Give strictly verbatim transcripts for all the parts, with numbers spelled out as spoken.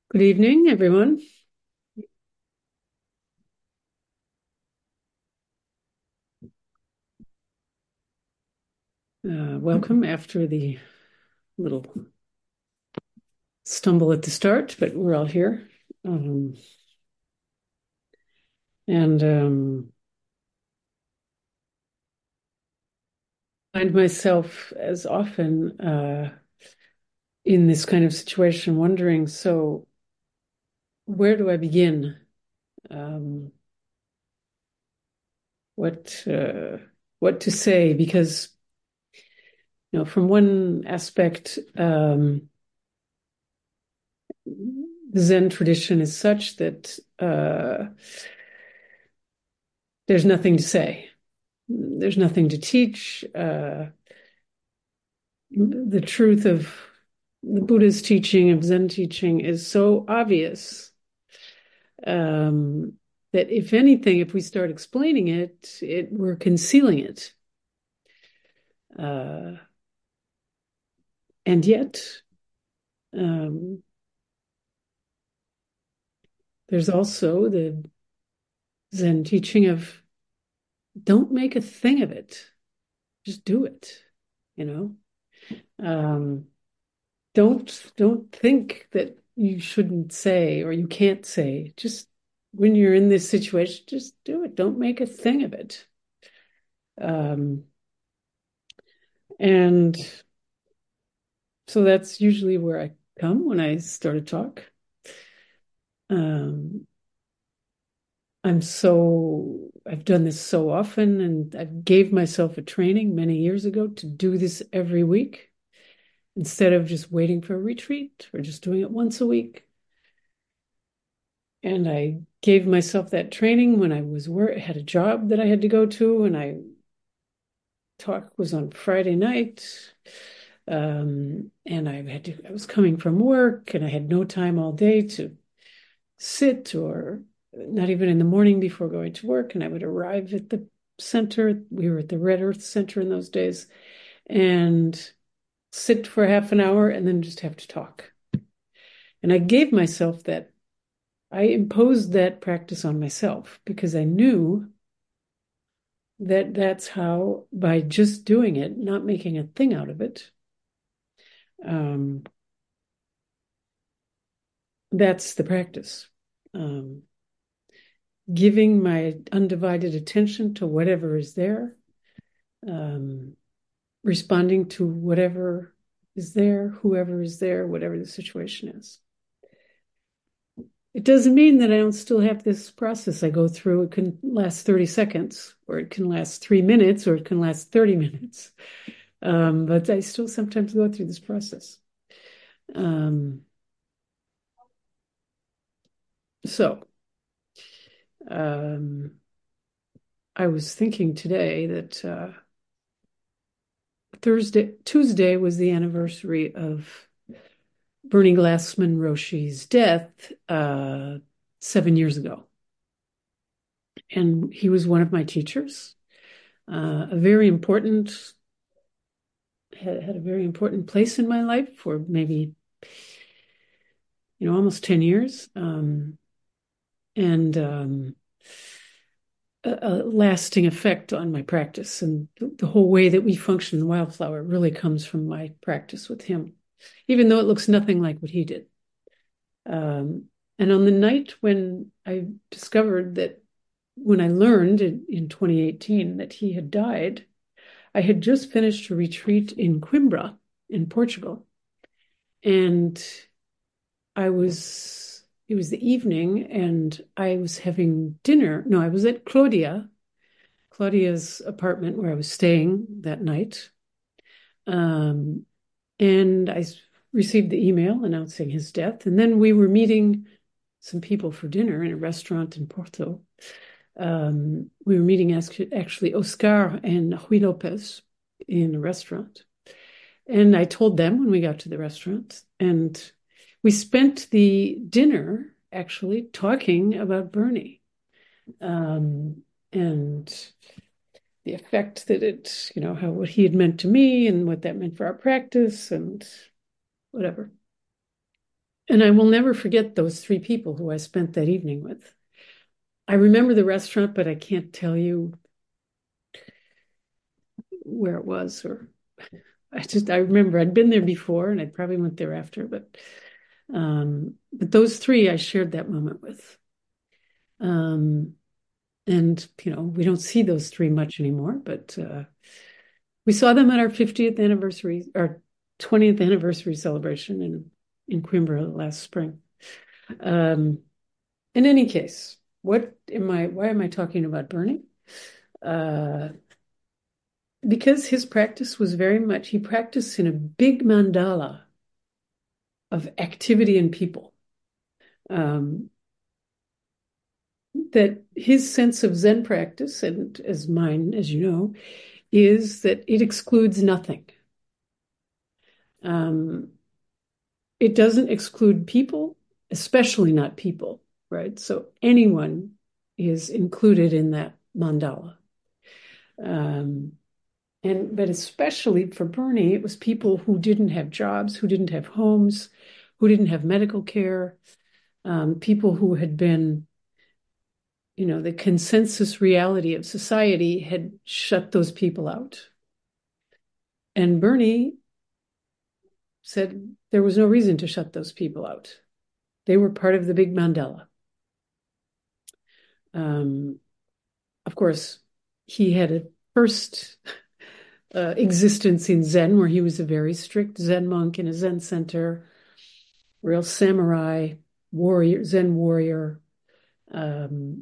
Good evening, everyone. Uh, welcome after the little stumble at the start, but we're all here. Um, and um, find myself as often uh, in this kind of situation, wondering, so where do I begin? Um, what uh, what to say? Because you know, from one aspect, um, the Zen tradition is such that uh, there's nothing to say. There's nothing to teach. Uh, the truth of the Buddha's teaching, of Zen teaching, is so obvious um, that if anything, if we start explaining it, it we're concealing it. Uh, and yet, um, there's also the Zen teaching of don't make a thing of it, just do it. You know, um, don't don't think that you shouldn't say or you can't say. Just when you're in this situation, just do it. Don't make a thing of it. Um, and so that's usually where I come when I start a talk. Um, I'm so I've done this so often, and I gave myself a training many years ago to do this every week instead of just waiting for a retreat or just doing it once a week. And I gave myself that training when I was work had a job that I had to go to, and I talk was on Friday night. Um, and I had to, I was coming from work and I had no time all day to sit or not even in the morning before going to work. And I would arrive at the center. We were at the Red Earth Center in those days and sit for half an hour and then just have to talk. And I gave myself that, I imposed that practice on myself because I knew that that's how, by just doing it, not making a thing out of it, um, that's the practice. Um, giving my undivided attention to whatever is there, um, responding to whatever is there, whoever is there, whatever the situation is. It doesn't mean that I don't still have this process I go through. It can last thirty seconds, or it can last three minutes, or it can last thirty minutes. Um, but I still sometimes go through this process. Um, so um, I was thinking today that uh, Thursday, Tuesday was the anniversary of Bernie Glassman Roshi's death uh, seven years ago. And he was one of my teachers, uh, a very important, had, had a very important place in my life for maybe, you know, almost ten years. Um, and um, a, a lasting effect on my practice. And the, the whole way that we function in Wildflower really comes from my practice with him, even though it looks nothing like what he did. Um, and on the night when I discovered that, when I learned in, in twenty eighteen that he had died, I had just finished a retreat in Coimbra in Portugal. And I was, it was the evening and I was having dinner. No, I was at Claudia, Claudia's apartment where I was staying that night. Um, and I received the email announcing his death. And then we were meeting some people for dinner in a restaurant in Porto. Um, we were meeting actually Oscar and Rui Lopez in a restaurant. And I told them when we got to the restaurant, and we spent the dinner actually talking about Bernie, um, and the effect that it, you know, how what he had meant to me and what that meant for our practice and whatever. And I will never forget those three people who I spent that evening with. I remember the restaurant, but I can't tell you where it was, or I just I remember I'd been there before and I probably went there after, but um, but those three I shared that moment with. Um, and you know, we don't see those three much anymore, but uh, we saw them at our fiftieth anniversary, our twentieth anniversary celebration in in Coimbra last spring. Um, in any case, what am I? Why am I talking about Bernie? Uh, because his practice was very much, he practiced in a big mandala of activity and people. Um, that his sense of Zen practice, and as mine, as you know, is that it excludes nothing. Um, it doesn't exclude people, especially not people, right? So anyone is included in that mandala. Um, and but especially for Bernie, it was people who didn't have jobs, who didn't have homes, who didn't have medical care, um, people who had been, you know, the consensus reality of society had shut those people out. And Bernie said there was no reason to shut those people out. They were part of the big mandala. Um, of course, he had a first uh, existence in Zen where he was a very strict Zen monk in a Zen center, real samurai, warrior, Zen warrior. Um,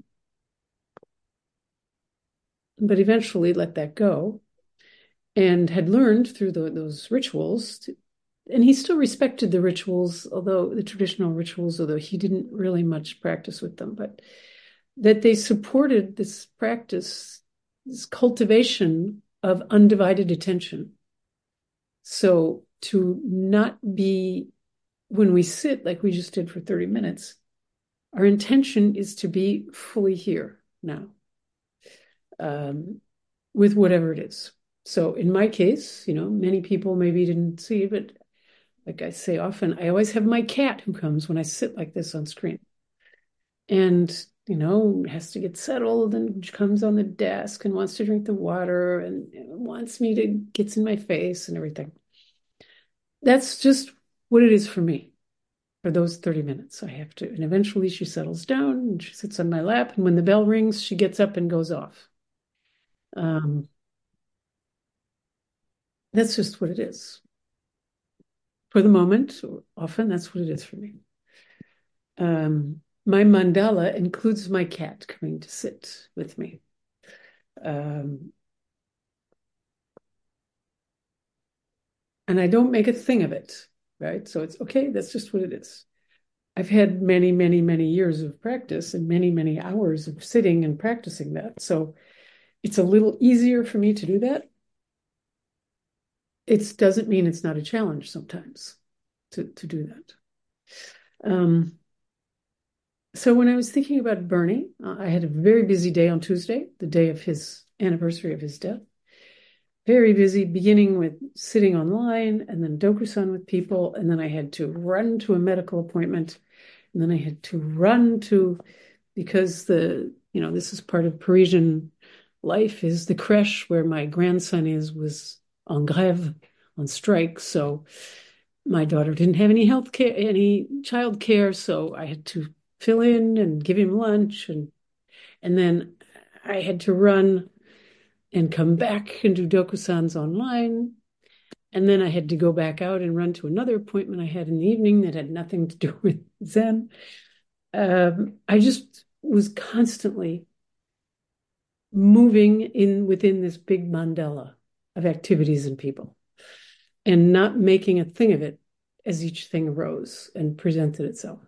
but eventually let that go and had learned through the, those rituals to, and he still respected the rituals, although the traditional rituals, although he didn't really much practice with them, but that they supported this practice, this cultivation of undivided attention. So to not be, when we sit like we just did for thirty minutes, our intention is to be fully here now, um, with whatever it is. So in my case, you know, many people maybe didn't see, but like I say often, I always have my cat who comes when I sit like this on screen. And, you know, has to get settled and comes on the desk and wants to drink the water and wants me to, gets in my face and everything. That's just what it is for me for those thirty minutes. I have to, and eventually she settles down and she sits on my lap. And when the bell rings, she gets up and goes off. Um, that's just what it is. For the moment, often that's what it is for me. Um, my mandala includes my cat coming to sit with me. Um, and I don't make a thing of it, right? So it's okay, that's just what it is. I've had many, many, many years of practice and many, many hours of sitting and practicing that. So it's a little easier for me to do that. It doesn't mean it's not a challenge sometimes to, to do that. Um, so when I was thinking about Bernie, uh, I had a very busy day on Tuesday, the day of his anniversary of his death. Very busy, beginning with sitting online and then Dokusan with people. And then I had to run to a medical appointment. And then I had to run to, because the, you know, this is part of Parisian life, is the creche where my grandson is, was en grève, on strike. So my daughter didn't have any health care, any child care. So I had to fill in and give him lunch. And, and then I had to run and come back and do Dokusans online. And then I had to go back out and run to another appointment I had in the evening that had nothing to do with Zen. Um, I just was constantly moving in within this big mandala of activities and people and not making a thing of it as each thing arose and presented itself.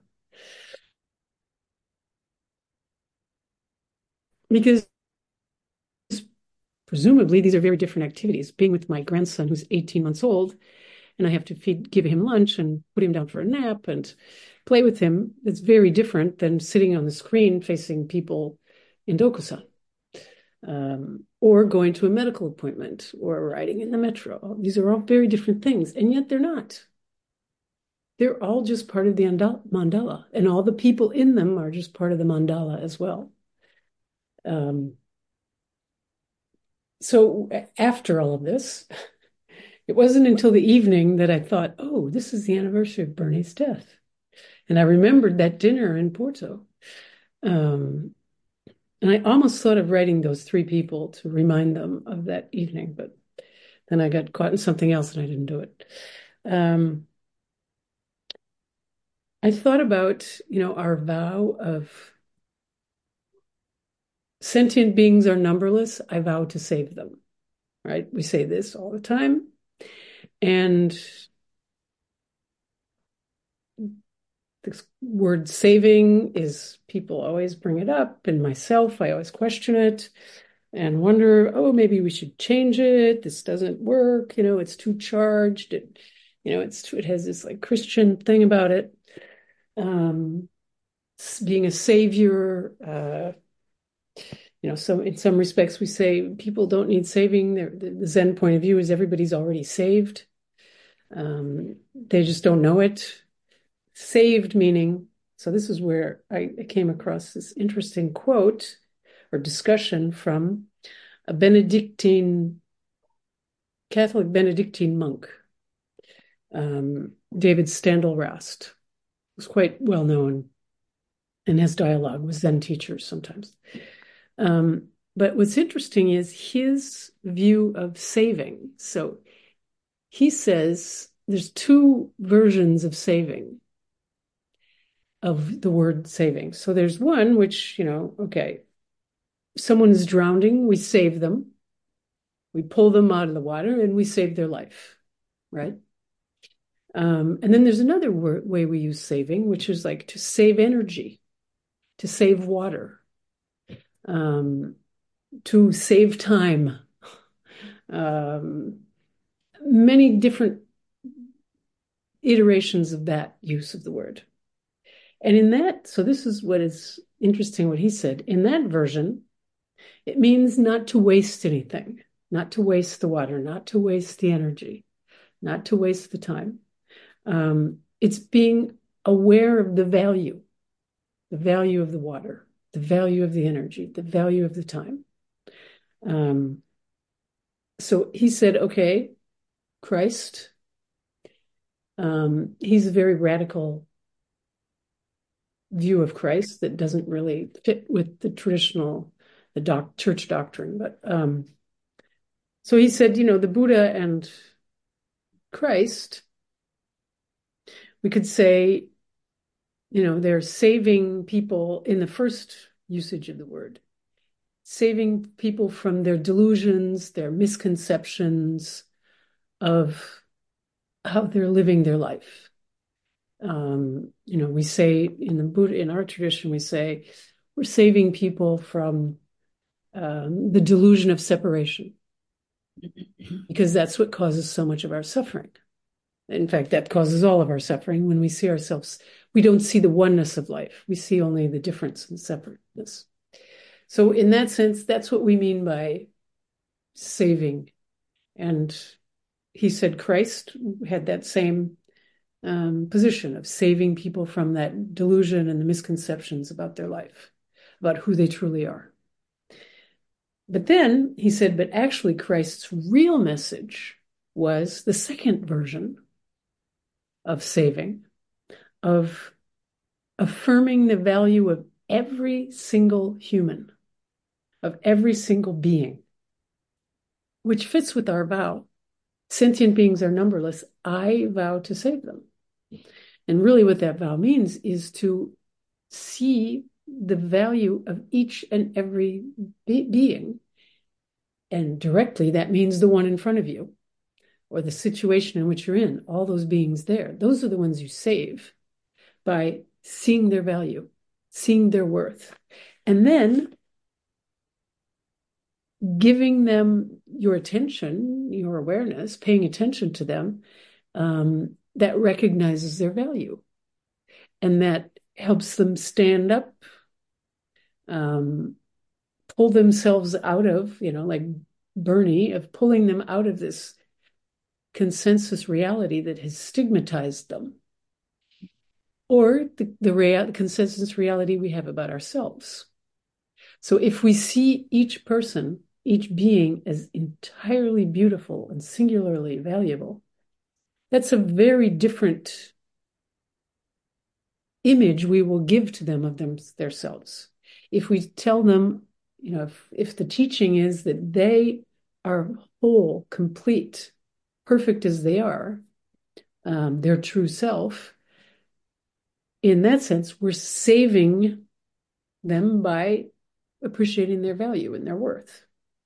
Because presumably these are very different activities. Being with my grandson who's eighteen months old, and I have to feed, give him lunch and put him down for a nap and play with him. It's very different than sitting on the screen facing people in Dokusan, um, or going to a medical appointment or riding in the metro. These are all very different things, and yet they're not. they're all just part of the mandala, and all the people in them are just part of the mandala as well. Um, so after all of this, it wasn't until the evening that I thought, oh, this is the anniversary of Bernie's death. And I remembered that dinner in Porto. Um, and I almost thought of writing those three people to remind them of that evening, but then I got caught in something else and I didn't do it. Um, I thought about, you know, our vow of sentient beings are numberless. I vow to save them, right? We say this all the time. And this word saving is, people always bring it up, and myself, I always question it and wonder, oh, maybe we should change it. This doesn't work. You know, it's too charged. It, you know, it's, it has this like Christian thing about it. Um, being a savior, uh, you know, so in some respects we say people don't need saving. They're, the Zen point of view is everybody's already saved. Um, they just don't know it. Saved meaning, so this is where I, I came across this interesting quote or discussion from a Benedictine, Catholic Benedictine monk, um, David Steindl-Rast, who's quite well known and has dialogue with Zen teachers sometimes. Um, but what's interesting is his view of saving. So he says there's two versions of saving, of the word saving. So there's one which, you know, okay, someone is drowning, we save them. We pull them out of the water and we save their life, right? Um, and then there's another word, way we use saving, which is like to save energy, to save water, um, to save time. Um, many different iterations of that use of the word. And in that, so this is what is interesting, what he said. In that version, it means not to waste anything, not to waste the water, not to waste the energy, not to waste the time. Um, it's being aware of the value, the value of the water, the value of the energy, the value of the time. Um, so he said, okay, Christ, um, he's a very radical view of Christ that doesn't really fit with the traditional the doc, church doctrine. But um, so he said, you know, the Buddha and Christ, we could say, you know, they're saving people in the first usage of the word, saving people from their delusions, their misconceptions of how they're living their life. Um, you know, we say in the Buddha, in our tradition, we say we're saving people from um, the delusion of separation, because that's what causes so much of our suffering. In fact, that causes all of our suffering when we see ourselves. We don't see the oneness of life. We see only the difference and separateness. So in that sense, that's what we mean by saving. And he said Christ had that same um, position of saving people from that delusion and the misconceptions about their life, about who they truly are. But then he said, but actually Christ's real message was the second version of saving, of affirming the value of every single human, of every single being, which fits with our vow. Sentient beings are numberless. I vow to save them. And really what that vow means is to see the value of each and every be- being. And directly, that means the one in front of you or the situation in which you're in, all those beings there. Those are the ones you save by seeing their value, seeing their worth, and then giving them your attention, your awareness, paying attention to them, um, that recognizes their value and that helps them stand up, um, pull themselves out of, you know, like Bernie, of pulling them out of this consensus reality that has stigmatized them or the, the, rea- the consensus reality we have about ourselves. So if we see each person, each being as entirely beautiful and singularly valuable, that's a very different image we will give to them of them themselves. If we tell them, you know, if, if the teaching is that they are whole, complete, perfect as they are, um, their true self, in that sense, we're saving them by appreciating their value and their worth.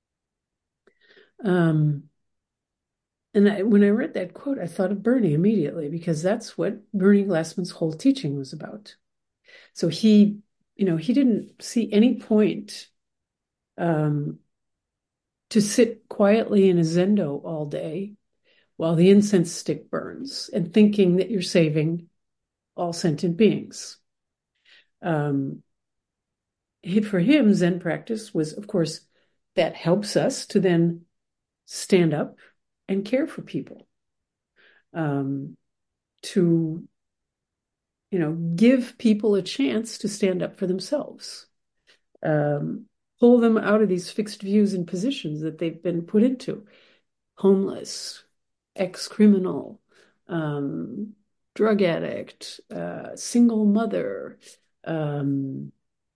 Um, and I, when I read that quote, I thought of Bernie immediately, because that's what Bernie Glassman's whole teaching was about. So he, you know, he didn't see any point um, to sit quietly in a zendo all day while the incense stick burns and thinking that you're saving all sentient beings. Um, he, for him, Zen practice was, of course, that helps us to then stand up and care for people, um, to, you know, give people a chance to stand up for themselves, um, pull them out of these fixed views and positions that they've been put into. Homeless, ex-criminal, um, drug addict, uh, single mother, um,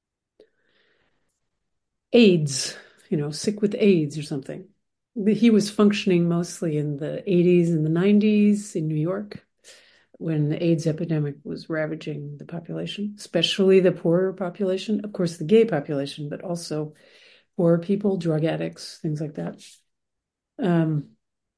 AIDS, you know, sick with AIDS or something. He was functioning mostly in the eighties and the nineties in New York when the AIDS epidemic was ravaging the population, especially the poorer population, of course, the gay population, but also poor people, drug addicts, things like that. Um,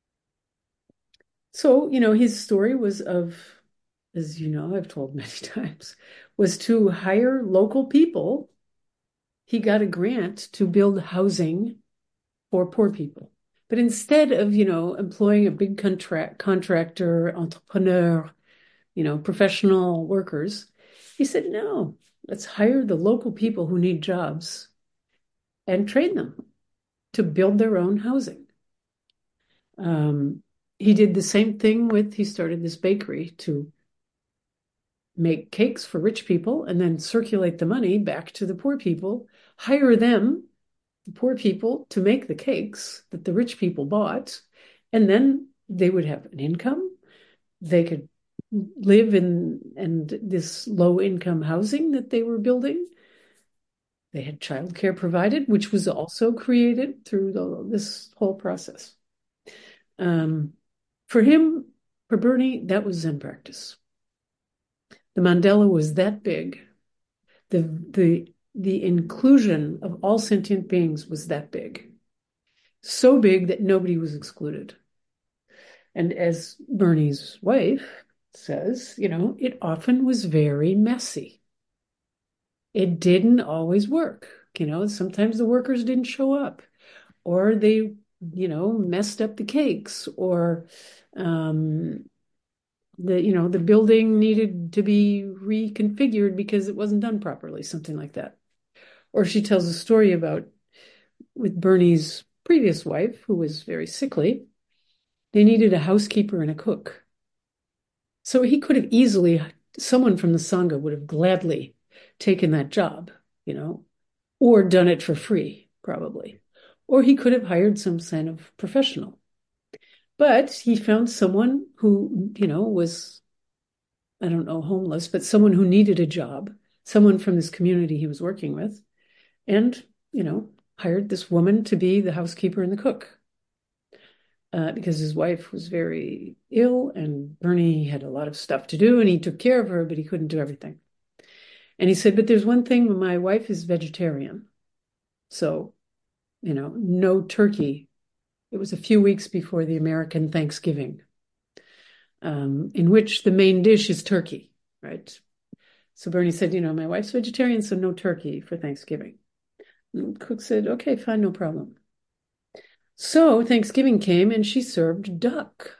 so, you know, his story was of, as you know, I've told many times, was to hire local people. He got a grant to build housing for poor people. But instead of, you know, employing a big contract contractor, entrepreneur, you know, professional workers, he said, no, let's hire the local people who need jobs and train them to build their own housing. Um, he did the same thing with, he started this bakery to make cakes for rich people and then circulate the money back to the poor people, hire them, the poor people, to make the cakes that the rich people bought, and then they would have an income. They could live in and this low income housing that they were building. They had childcare provided, which was also created through the, this whole process. Um, for him, for Bernie, that was Zen practice. The mandala was that big. The, the, the inclusion of all sentient beings was that big. So big that nobody was excluded. And as Bernie's wife says, you know, it often was very messy. It didn't always work. You know, sometimes the workers didn't show up, or they, you know, messed up the cakes, or um, the, you know, the building needed to be reconfigured because it wasn't done properly, something like that. Or she tells a story about with Bernie's previous wife, who was very sickly, they needed a housekeeper and a cook. So he could have easily, someone from the Sangha would have gladly taken that job, you know, or done it for free, probably. Or he could have hired some kind of professional. But he found someone who, you know, was, I don't know, homeless, but someone who needed a job, someone from this community he was working with, and, you know, hired this woman to be the housekeeper and the cook. Uh, because his wife was very ill and Bernie had a lot of stuff to do and he took care of her, but he couldn't do everything. And he said, but there's one thing, my wife is vegetarian. So, you know, no turkey. It was a few weeks before the American Thanksgiving, um, in which the main dish is turkey, right? So Bernie said, you know, my wife's vegetarian, so no turkey for Thanksgiving. And Cook said, okay, fine, no problem. So Thanksgiving came and she served duck,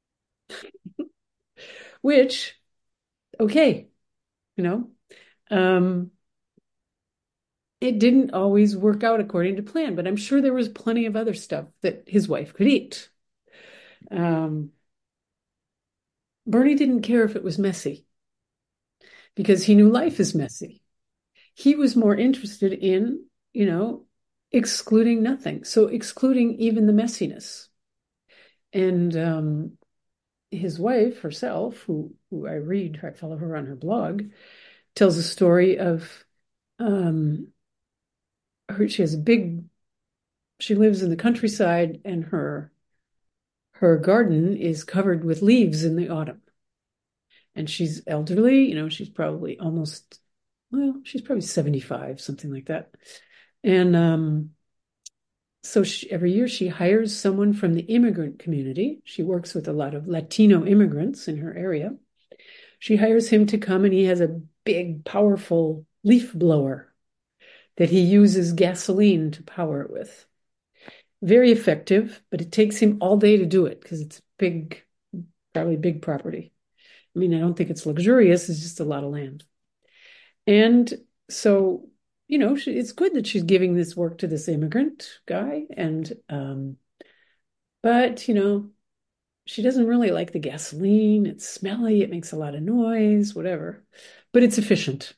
which, okay, you know, um, it didn't always work out according to plan, but I'm sure there was plenty of other stuff that his wife could eat. Um, Bernie didn't care if it was messy. because he knew life is messy. He was more interested in, you know, excluding nothing. So excluding even the messiness. And um, his wife herself, who, who I read, I follow her on her blog, tells a story of um, her, she has a big, she lives in the countryside and her her garden is covered with leaves in the autumn. And she's elderly, you know, she's probably almost, well, she's probably seventy-five, something like that. And um, so she, every year she hires someone from the immigrant community. She works with a lot of Latino immigrants in her area. She hires him to come, and he has a big, powerful leaf blower that he uses gasoline to power it with. Very effective, but it takes him all day to do it because it's big, probably big property. I mean, I don't think it's luxurious, it's just a lot of land. And so, you know, she, it's good that she's giving this work to this immigrant guy. And, um, but, you know, she doesn't really like the gasoline. It's smelly, it makes a lot of noise, whatever, but it's efficient.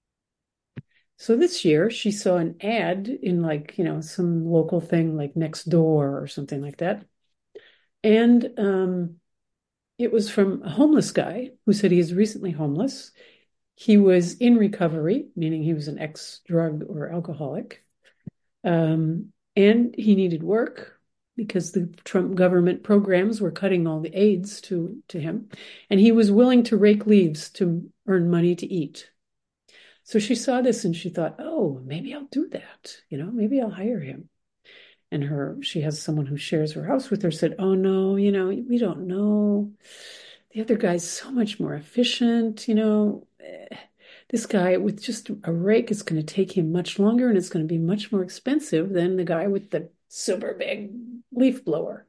So this year she saw an ad in like, you know, some local thing like Nextdoor or something like that. And um, it was from a homeless guy who said he is recently homeless. He was in recovery, meaning he was an ex-drug or alcoholic. Um, and he needed work because the Trump government programs were cutting all the aids to, to him. And he was willing to rake leaves to earn money to eat. So she saw this and she thought, oh, maybe I'll do that. You know, maybe I'll hire him. And her, she has someone who shares her house with her, said, oh, no, you know, we don't know. The other guy's so much more efficient, you know. This guy with just a rake is going to take him much longer and it's going to be much more expensive than the guy with the super big leaf blower.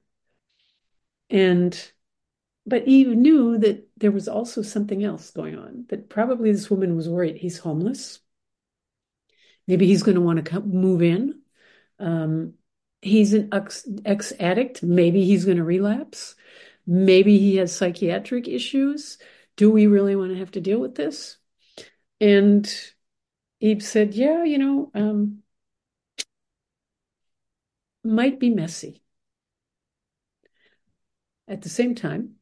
And but Eve knew that there was also something else going on, that probably this woman was worried he's homeless. Maybe he's going to want to come, move in. Um, he's an ex, ex-addict. Maybe he's going to relapse. Maybe he has psychiatric issues. Do we really want to have to deal with this? And Eve said, yeah, you know, um, might be messy. At the same time,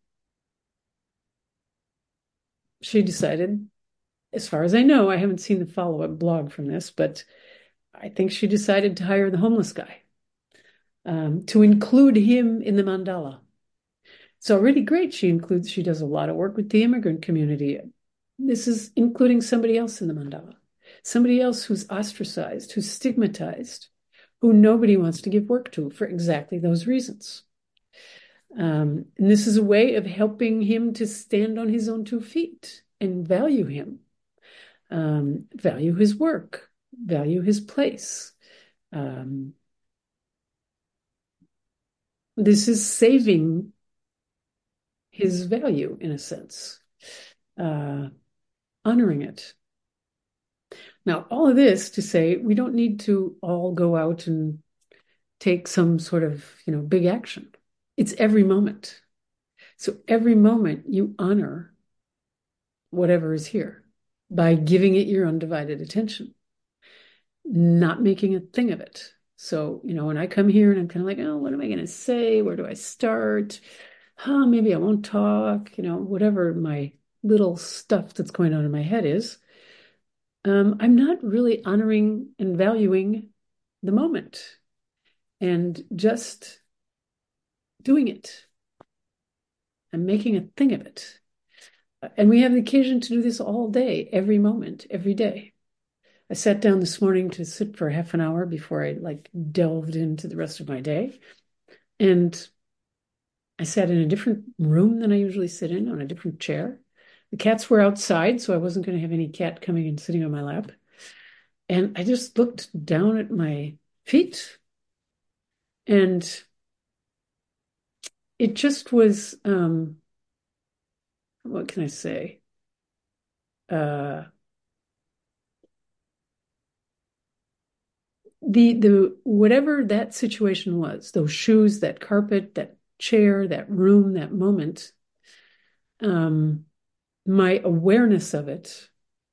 she decided, as far as I know, I haven't seen the follow-up blog from this, but I think she decided to hire the homeless guy, um, to include him in the mandala. It's already great. She includes, she does a lot of work with the immigrant community. This is including somebody else in the mandala, somebody else who's ostracized, who's stigmatized, who nobody wants to give work to for exactly those reasons. Um, and this is a way of helping him to stand on his own two feet and value him, um, value his work, value his place. Um, this is saving his value in a sense, uh, honoring it. Now, all of this to say, we don't need to all go out and take some sort of, you know, big action. It's every moment. So every moment you honor whatever is here by giving it your undivided attention, not making a thing of it. So, you know, when I come here and I'm kind of like, oh, what am I going to say? Where do I start? Huh, maybe I won't talk, you know, whatever my little stuff that's going on in my head is. Um, I'm not really honoring and valuing the moment and just doing it and making a thing of it. And we have the occasion to do this all day, every moment, every day. I sat down this morning to sit for half an hour before I like delved into the rest of my day. And I sat in a different room than I usually sit in, on a different chair. The cats were outside, so I wasn't going to have any cat coming and sitting on my lap. And I just looked down at my feet, and it just was, um, what can I say? Uh, the the whatever that situation was, those shoes, that carpet, that chair, that room, that moment, um, my awareness of it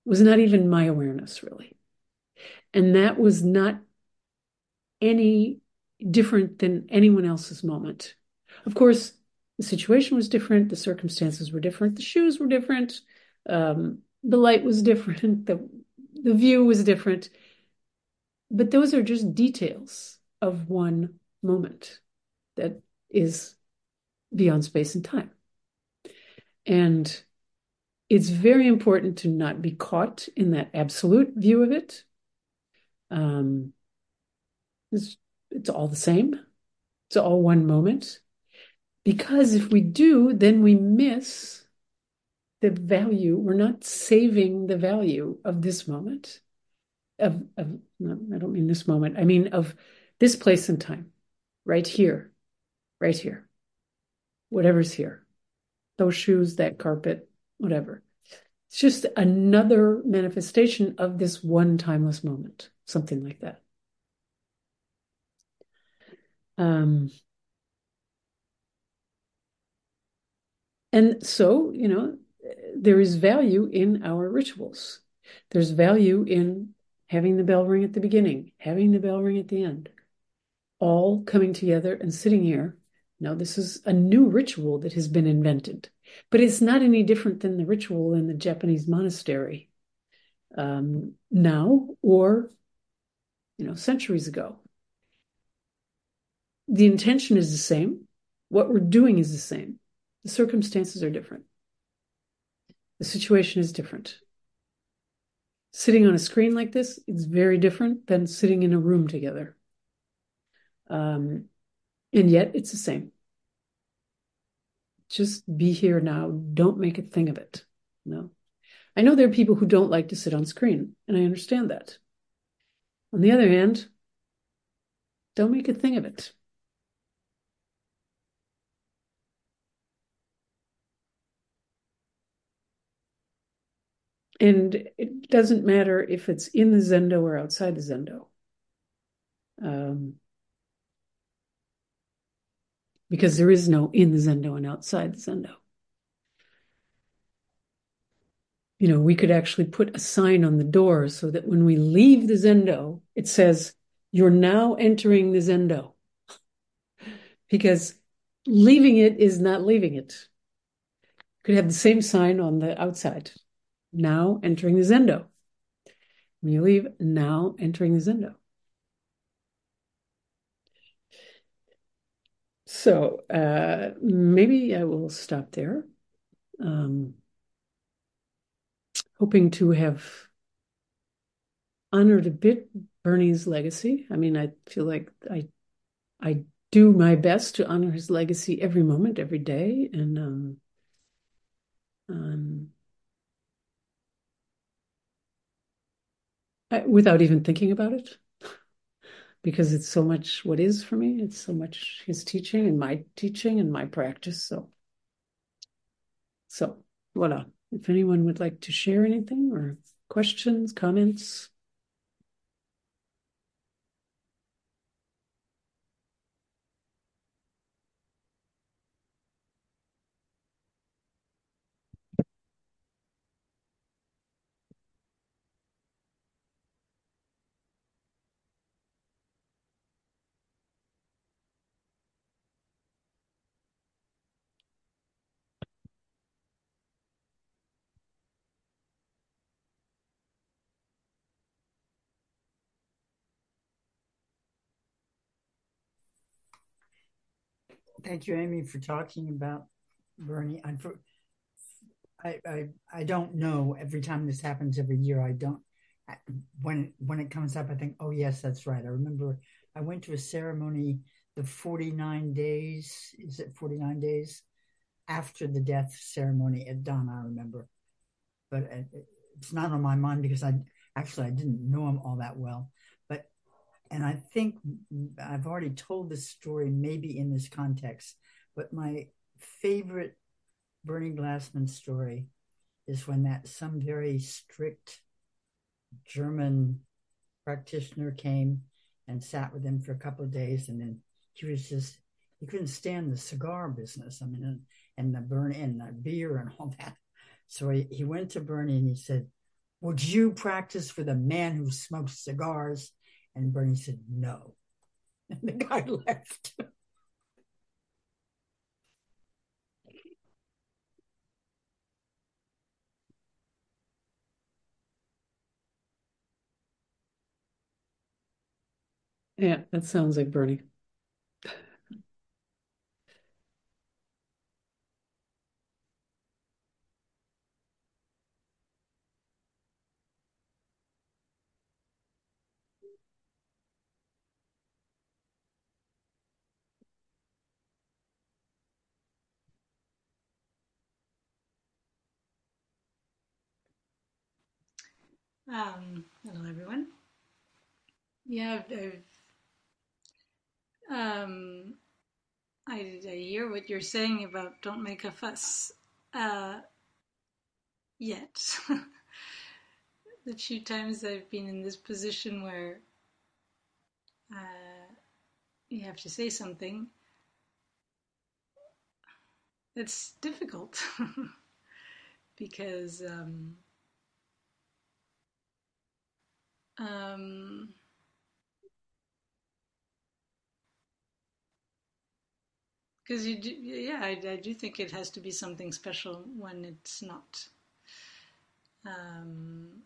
was not even my awareness, really. And that was not any different than anyone else's moment. Of course, the situation was different, the circumstances were different, the shoes were different, um, the light was different, the, the view was different. But those are just details of one moment that is beyond space and time. And it's very important to not be caught in that absolute view of it. Um, it's, it's all the same. It's all one moment. Because if we do, then we miss the value. We're not saving the value of this moment. Of, of no, I don't mean this moment. I mean of this place and time. Right here. Right here. Whatever's here. Those shoes, that carpet, whatever. It's just another manifestation of this one timeless moment. Something like that. Um, and so, you know, there is value in our rituals. There's value in having the bell ring at the beginning, having the bell ring at the end, all coming together and sitting here. Now, this is a new ritual that has been invented, but it's not any different than the ritual in the Japanese monastery um, now or, you know, centuries ago. The intention is the same. What we're doing is the same. The circumstances are different. The situation is different. Sitting on a screen like this is very different than sitting in a room together. Um, and yet it's the same. Just be here now. Don't make a thing of it. No. I know there are people who don't like to sit on screen, and I understand that. On the other hand, don't make a thing of it. And it doesn't matter if it's in the Zendo or outside the Zendo. Um, because there is no in the Zendo and outside the Zendo. You know, we could actually put a sign on the door so that when we leave the Zendo, it says, "You're now entering the Zendo." Because leaving it is not leaving it. You could have the same sign on the outside. Now entering the Zendo. When you leave, now entering the Zendo. So uh, maybe I will stop there. Um, hoping to have honored a bit Bernie's legacy. I mean, I feel like I I do my best to honor his legacy every moment, every day, and um, um, I, without even thinking about it, because it's so much what is for me. It's so much his teaching and my teaching and my practice. So, so voila. If anyone would like to share anything or questions, comments. Thank you, Amy, for talking about Bernie. I'm for, I, I I don't know. Every time this happens every year, I don't. When when it comes up, I think, oh yes, that's right. I remember I went to a ceremony the forty-nine days. Is it forty-nine days after the death ceremony at Dawn? I remember, but it, it's not on my mind because I actually I didn't know him all that well. But and I think I've already told this story maybe in this context, but my favorite Bernie Glassman story is when that some very strict German practitioner came and sat with him for a couple of days, and then he was just he couldn't stand the cigar business. I mean, and, and the burn and the beer and all that. So he, he went to Bernie and he said, would you practice for the man who smokes cigars? And Bernie said, no. And the guy left. Yeah, that sounds like Bernie. Um, hello, everyone. Yeah, I've, I've um, I, I hear what you're saying about don't make a fuss uh, yet. The few times I've been in this position where uh, you have to say something, it's difficult because um, um, because you do, yeah, I, I do think it has to be something special when it's not. Um,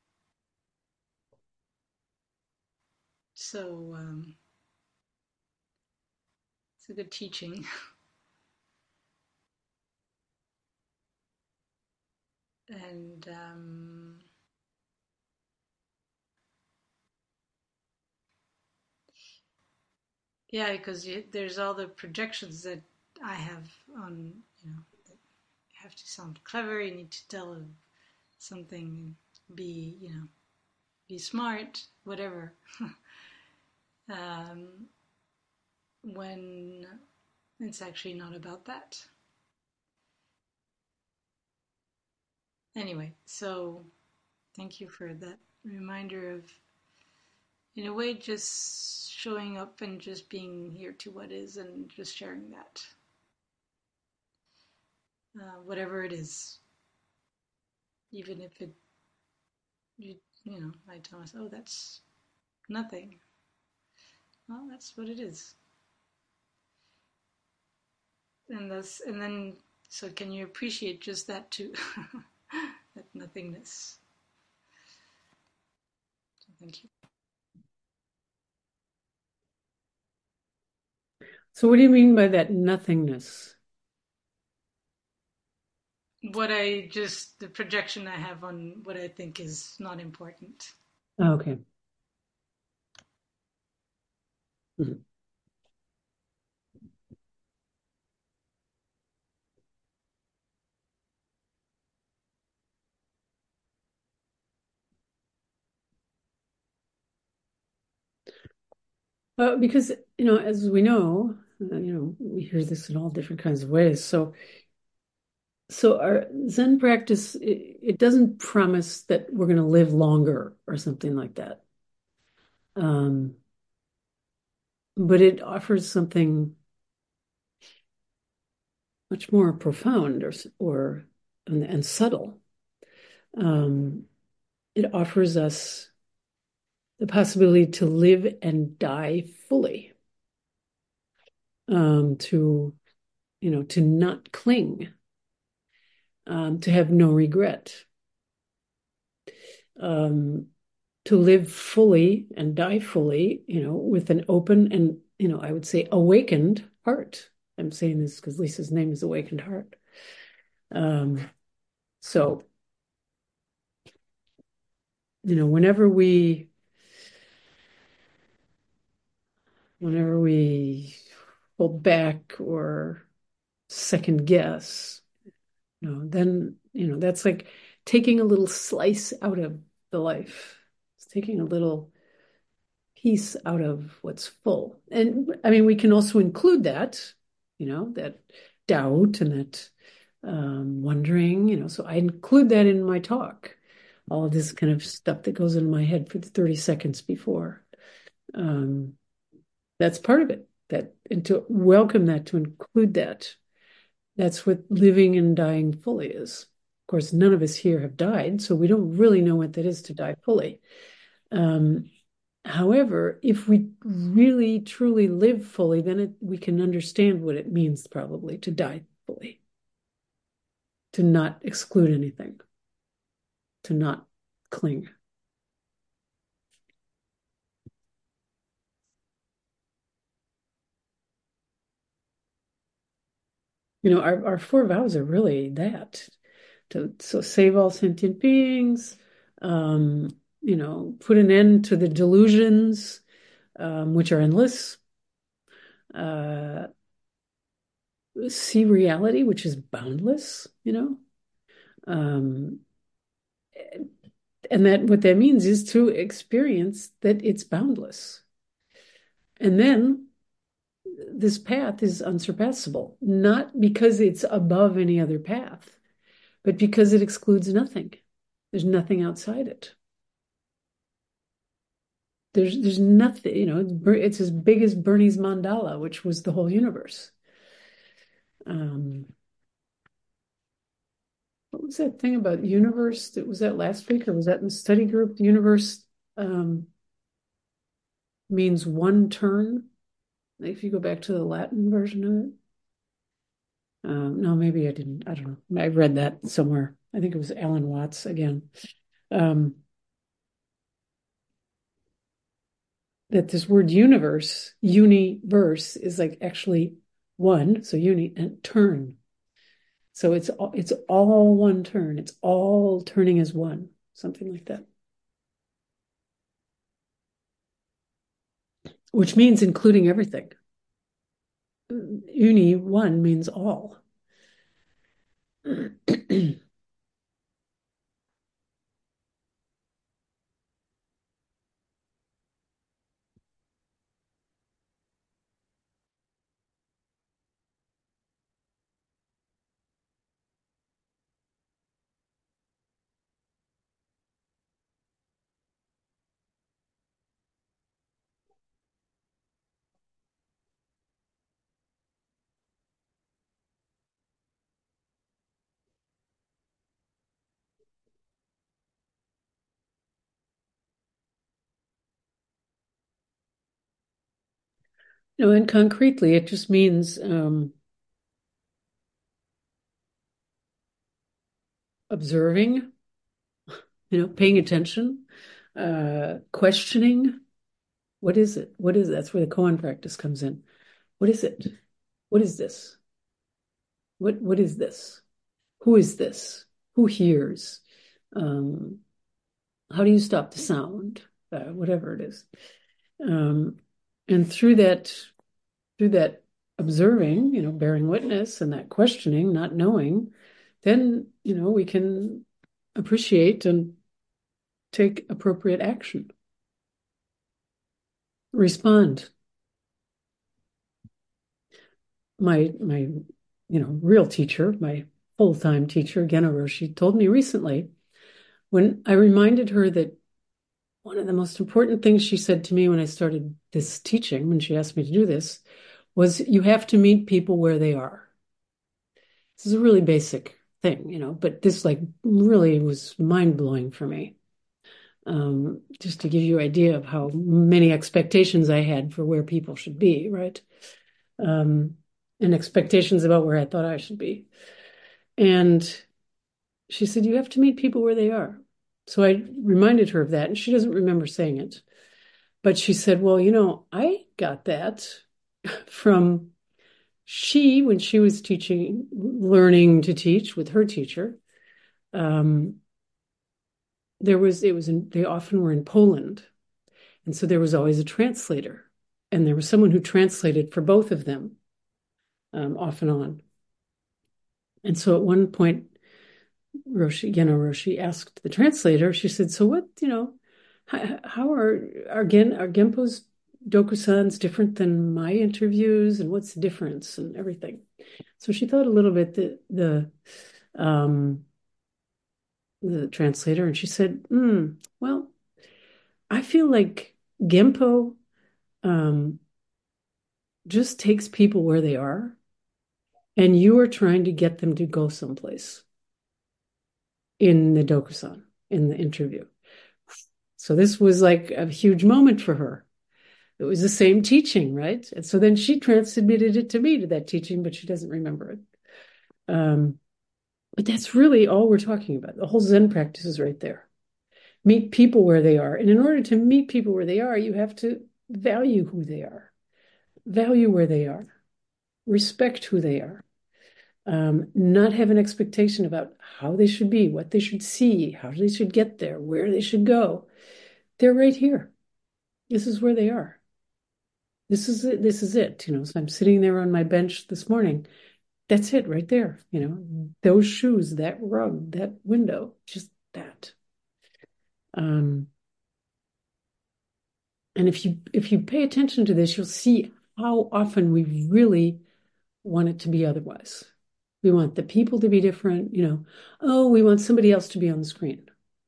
so um, it's a good teaching, and um, yeah, because you, there's all the projections that I have on, you know, that you have to sound clever, you need to tell something, be, you know, be smart, whatever. um, when it's actually not about that. Anyway, so thank you for that reminder of, in a way, just showing up and just being here to what is and just sharing that, uh, whatever it is, even if it, you, you know, I tell myself, oh, that's nothing. Well, that's what it is. And that's and then so can you appreciate just that too? That nothingness. So thank you. So what do you mean by that nothingness? What I just the projection I have on what I think is not important. Okay. Mhm. Uh, because, you know, as we know, uh, you know, we hear this in all different kinds of ways. So, so our Zen practice, it, it doesn't promise that we're going to live longer or something like that. Um, but it offers something much more profound or or and, and subtle. Um, it offers us the possibility to live and die fully, um, to you know, to not cling, um, to have no regret, um, to live fully and die fully, you know, with an open and, you know, I would say awakened heart. I'm saying this because Lisa's name is Awakened Heart. Um, so, you know, whenever we whenever we hold back or second guess, you know, then, you know, that's like taking a little slice out of the life. It's taking a little piece out of what's full. And I mean, we can also include that, you know, that doubt and that um, wondering, you know, so I include that in my talk, all of this kind of stuff that goes in my head for the thirty seconds before. Um, that's part of it. That and to welcome that, to include that, that's what living and dying fully is. Of course, none of us here have died, so we don't really know what that is to die fully. Um, however, if we really truly live fully, then it, we can understand what it means probably to die fully, to not exclude anything, to not cling. You know, our, our four vows are really that to so save all sentient beings, um, you know, put an end to the delusions, um, which are endless, uh, see reality, which is boundless, you know. Um, and that what that means is to experience that it's boundless. And then this path is unsurpassable, not because it's above any other path, but because it excludes nothing. There's nothing outside it. There's there's nothing, you know, it's, it's as big as Bernie's mandala, which was the whole universe. Um, what was that thing about universe? That was that last week, or was that in the study group? The universe um, means one turn. If you go back to the Latin version of it. Um, no, maybe I didn't. I don't know. I read that somewhere. I think it was Alan Watts again. Um, that this word universe, universe, is like actually one, so uni and turn. So it's all, it's all one turn. It's all turning as one, something like that. Which means including everything. Uni, one, means all. You know, and concretely, it just means um, observing, you know, paying attention, uh, questioning. What is it? What is it? That's where the koan practice comes in. What is it? What is this? What what is this? Who is this? Who hears? Um, how do you stop the sound? Uh, whatever it is. Um, and through that, through that observing, you know, bearing witness and that questioning, not knowing, then, you know, we can appreciate and take appropriate action. Respond. My my, you know, real teacher, my full-time teacher, Geno Roshi, told me recently when I reminded her that one of the most important things she said to me when I started this teaching, when she asked me to do this, was you have to meet people where they are. This is a really basic thing, you know, but this like really was mind-blowing for me. Um, just to give you an idea of how many expectations I had for where people should be, right? Um, and expectations about where I thought I should be. And she said, you have to meet people where they are. So I reminded her of that, and she doesn't remember saying it. But she said, well, you know, I got that from she, when she was teaching, learning to teach with her teacher. Um, there was, it was, in, they often were in Poland. And so there was always a translator. And there was someone who translated for both of them, um, off and on. And so at one point, Roshi, Geno Roshi asked the translator, she said, so what, you know, how, how are, are, Gen, are Genpo's Dokusans different than my interviews, and what's the difference and everything? So she thought a little bit, the, the, um, the translator, and she said, mm, well, I feel like Genpo um, just takes people where they are, and you are trying to get them to go someplace. in the Dokusan, in the interview. So this was like a huge moment for her. It was the same teaching, right? And so then she transmitted it to me, to that teaching, but she doesn't remember it. Um, but that's really all we're talking about. The whole Zen practice is right there. Meet people where they are. And in order to meet people where they are, you have to value who they are, value where they are, respect who they are, um, not have an expectation about how they should be, what they should see, how they should get there, where they should go. They're right here. This is where they are. This is it. This is it. You know, so I'm sitting there on my bench this morning. That's it right there. You know, those shoes, that rug, that window, just that. Um, and if you if you pay attention to this, you'll see how often we really want it to be otherwise. We want the people to be different. You know, oh, we want somebody else to be on the screen.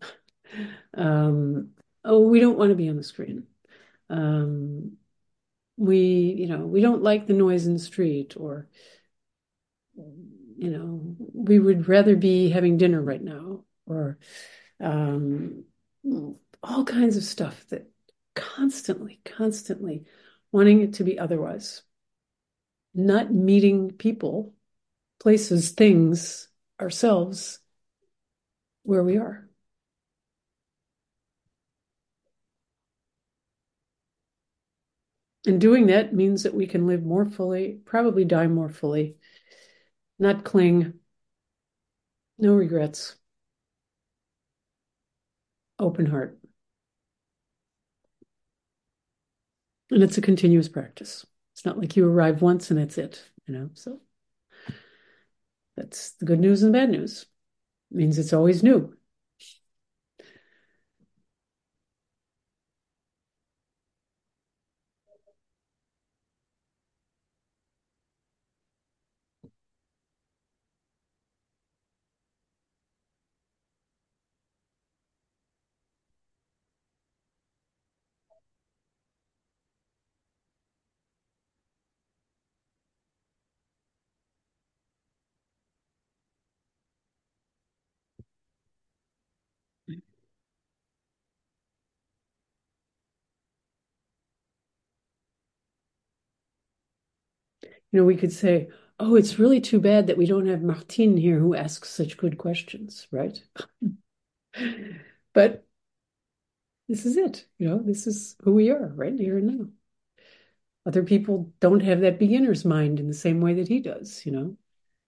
um, oh, we don't want to be on the screen. Um, we, you know, we don't like the noise in the street, or, you know, we would rather be having dinner right now, or um, all kinds of stuff that constantly, constantly wanting it to be otherwise. Not meeting people, places, things, ourselves where we are. And doing that means that we can live more fully, probably die more fully, not cling, no regrets, open heart. And it's a continuous practice. It's not like you arrive once and that's it, you know. So that's the good news and the bad news. It means it's always new. You know, we could say, oh, it's really too bad that we don't have Martine here who asks such good questions, right? But this is it. You know, this is who we are right here and now. Other people don't have that beginner's mind in the same way that he does, you know.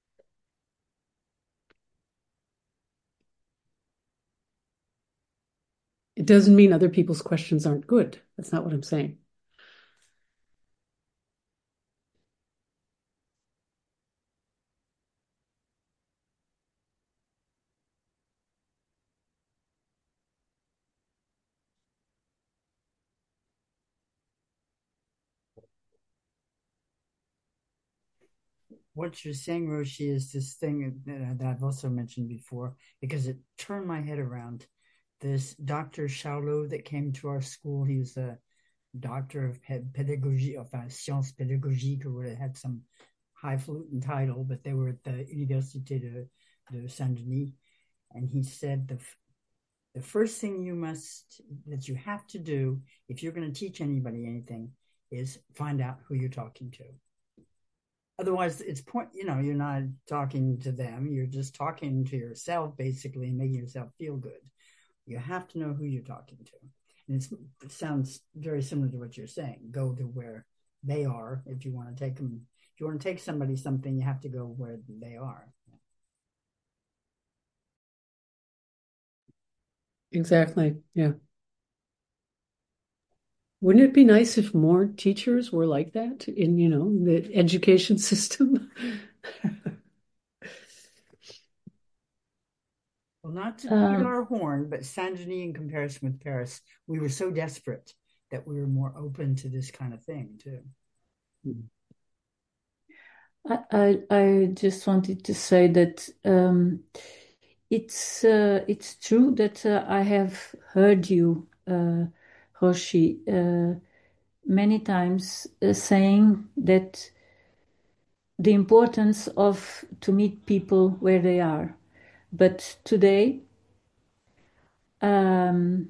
It doesn't mean other people's questions aren't good. That's not what I'm saying. What you're saying, Roshi, is this thing that, that I've also mentioned before, because it turned my head around. This Doctor Charlot that came to our school, he was a doctor of pedagogy, enfin, sciences pédagogiques, or what, it had some highfalutin title, but they were at the Université de, de Saint-Denis. And he said the the first thing you must, that you have to do if you're going to teach anybody anything, is find out who you're talking to. Otherwise, it's point, you know, you're not talking to them. You're just talking to yourself, basically, and making yourself feel good. You have to know who you're talking to. And it's, it sounds very similar to what you're saying. Go to where they are. If you want to take them, if you want to take somebody something, you have to go where they are. Exactly. Yeah. Wouldn't it be nice if more teachers were like that in, you know, the education system? Well, not to toot our horn, but Saint-Denis, in comparison with Paris, we were so desperate that we were more open to this kind of thing too. I, I, I just wanted to say that um, it's uh, it's true that uh, I have heard you, uh, Roshi, uh, many times uh, saying that the importance of to meet people where they are. But today um,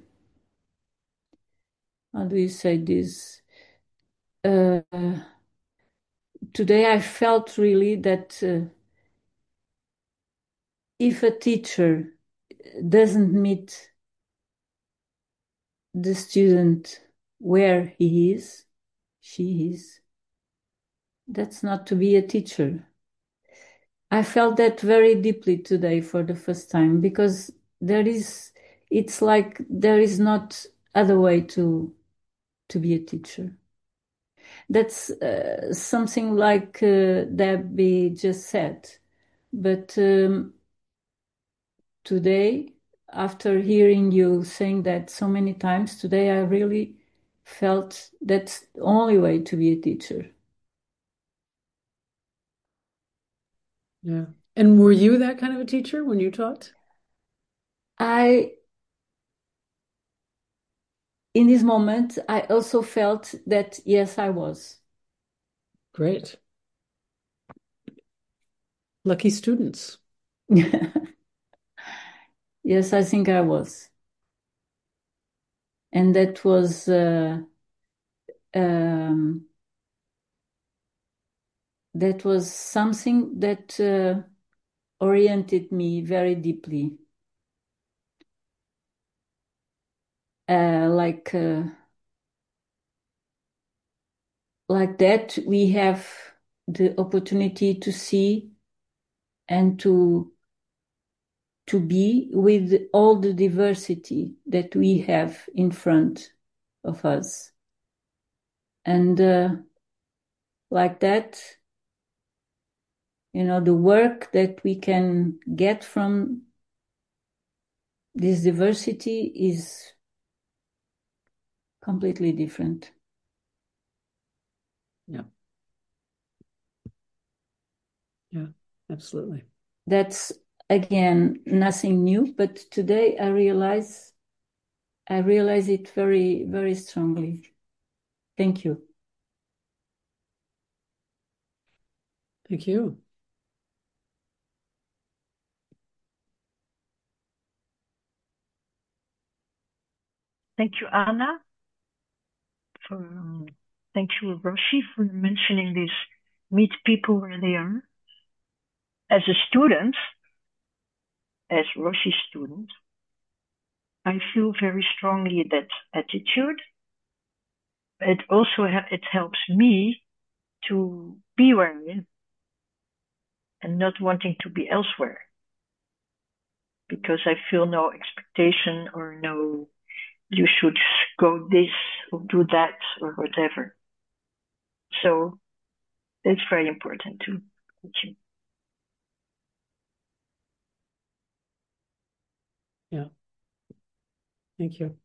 how do you say this? Uh, today I felt really that uh, if a teacher doesn't meet the student where he is, she is, that's not to be a teacher. I felt that very deeply today for the first time because there is, it's like there is not other way to to be a teacher. That's uh, something like uh, Debbie just said. But um, today, after hearing you saying that so many times today, I really felt that's the only way to be a teacher. Yeah. And were you that kind of a teacher when you taught? I, in this moment, I also felt that yes, I was. Great. Lucky students. Yes, I think I was. And that was uh, um, that was something that uh, oriented me very deeply. Uh, like uh, like that, we have the opportunity to see and to to be with all the diversity that we have in front of us, and uh, like that, you know, the work that we can get from this diversity is completely different. Yeah. Yeah, absolutely. That's again nothing new, but today I realize I realize it very, very strongly. Thank you. Thank you. Thank you, Anna. For, um, thank you, Roshi, for mentioning this. Meet people where they are. As a student, as Roshi's student, I feel very strongly that attitude. It also it helps me to be where I am and not wanting to be elsewhere because I feel no expectation or no you should go this or do that or whatever. So it's very important too. Thank you. Yeah. Thank you.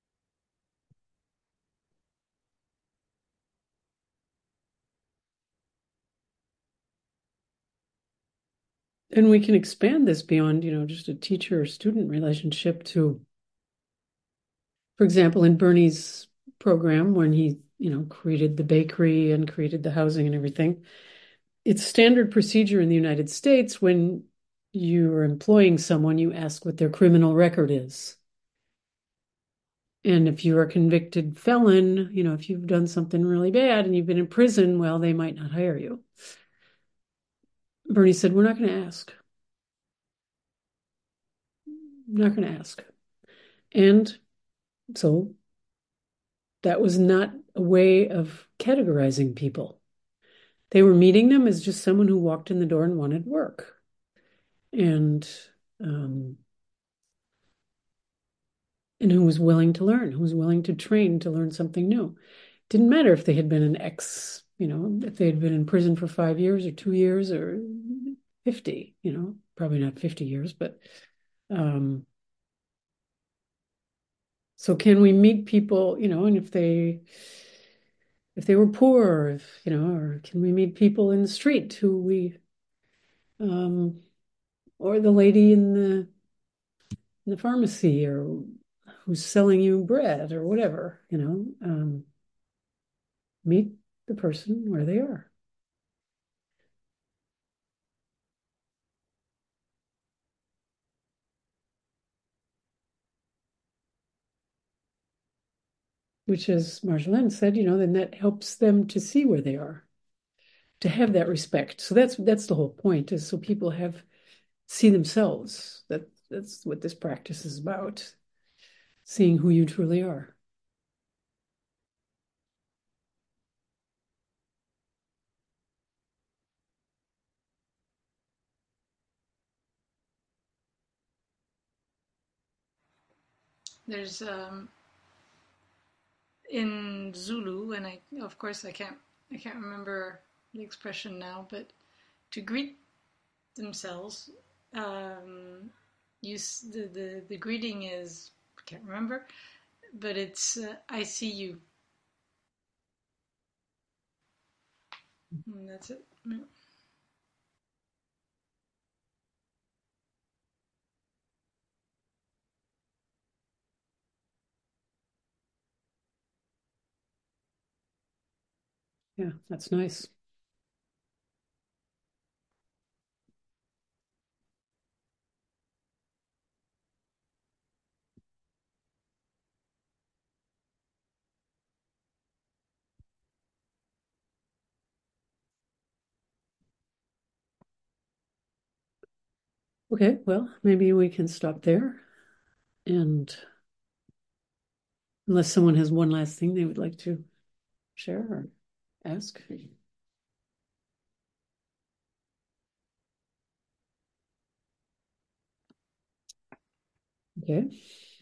And we can expand this beyond, you know, just a teacher-student relationship to, for example, in Bernie's program, when he, you know, created the bakery and created the housing and everything, it's standard procedure in the United States when you're employing someone, you ask what their criminal record is. And if you're a convicted felon, you know, if you've done something really bad and you've been in prison, well, they might not hire you. Bernie said, we're not going to ask. We're not going to ask. And so that was not a way of categorizing people. They were meeting them as just someone who walked in the door and wanted work. And um, and who was willing to learn, who was willing to train to learn something new. Didn't matter if they had been an ex, you know, if they had been in prison for five years or two years or fifty, you know, probably not fifty years, but um, so can we meet people, you know, and if they if they were poor, if, you know, or can we meet people in the street who we um, or the lady in the in the pharmacy or who's selling you bread or whatever, you know, um, meet the person where they are. which, as Marjolaine said, you know, then that helps them to see where they are, to have that respect. So that's that's the whole point, is so people have see themselves. That that's what this practice is about, seeing who you truly are. There's um, in Zulu, and I of course I can't I can't remember the expression now, but to greet themselves, um, use the, the the greeting is I can't remember, but it's uh, I see you. And that's it. Yeah. Yeah, that's nice. Okay, well, maybe we can stop there. And unless someone has one last thing they would like to share or ask. Okay.